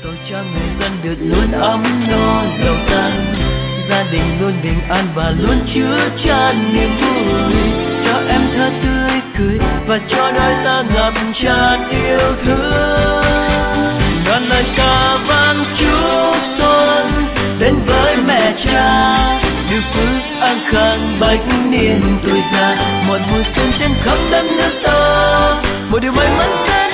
cầu cho người dân được luôn ấm no giàu sang, gia đình luôn bình an và luôn chứa chan niềm vui, cho em thơ tươi cười và cho đời ta ngập tràn yêu thương. Ngàn lời ca vang chúc xuân đến với mẹ cha, được phước an khang bách niên tuổi già, một mùa xuân trên khắp đất nước ta, một điều may mắn sẽ